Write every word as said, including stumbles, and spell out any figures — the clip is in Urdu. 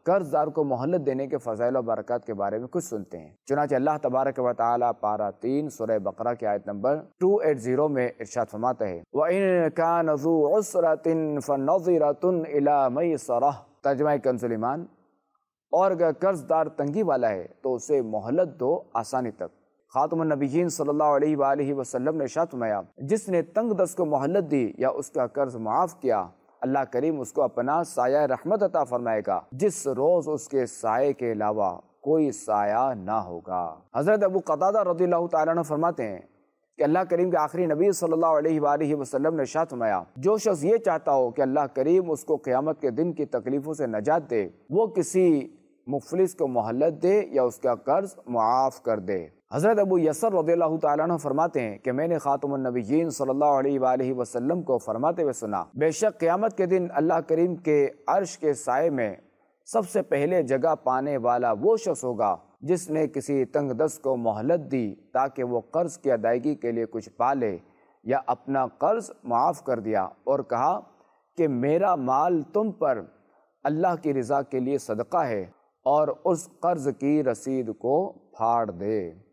قرض دار کو مہلت دینے کے فضائل و برکات کے بارے میں کچھ سنتے ہیں۔ چنانچہ اللہ تبارک و تعالیٰ پارہ تین سورہ بقرہ کی آیت نمبر دو سو اسی میں ارشاد فرماتا ہے وَإِن كَانَ ذُو عُسْرَةٍ فَنَظِرَةٌ إِلَىٰ مَيْسَرَةٍ، ترجمہ کنز ایمان، اور اگر قرض دار تنگی والا ہے تو اسے مہلت دو آسانی تک۔ خاتم النبیین صلی اللہ علیہ وآلہ وسلم نے ارشاد فرمایا جس نے تنگ دست کو مہلت دی یا اس کا قرض معاف کیا، اللہ کریم اس کو اپنا سایہ رحمت عطا فرمائے گا جس روز اس کے سائے کے علاوہ کوئی سایہ نہ ہوگا۔ حضرت ابو قتادہ رضی اللہ تعالیٰ عنہ فرماتے ہیں کہ اللہ کریم کے آخری نبی صلی اللہ علیہ وآلہ وسلم نے ارشاد فرمایا جو شخص یہ چاہتا ہو کہ اللہ کریم اس کو قیامت کے دن کی تکلیفوں سے نجات دے، وہ کسی مفلس کو مہلت دے یا اس کا قرض معاف کر دے۔ حضرت ابو یسر رضی اللہ تعالیٰ عنہ فرماتے ہیں کہ میں نے خاتم النبیین صلی اللہ علیہ وآلہ وسلم کو فرماتے ہوئے سنا بے شک قیامت کے دن اللہ کریم کے عرش کے سائے میں سب سے پہلے جگہ پانے والا وہ شخص ہوگا جس نے کسی تنگ دست کو مہلت دی تاکہ وہ قرض کی ادائیگی کے لیے کچھ پا لے یا اپنا قرض معاف کر دیا اور کہا کہ میرا مال تم پر اللہ کی رضا کے لیے صدقہ ہے اور اس قرض کی رسید کو پھاڑ دے۔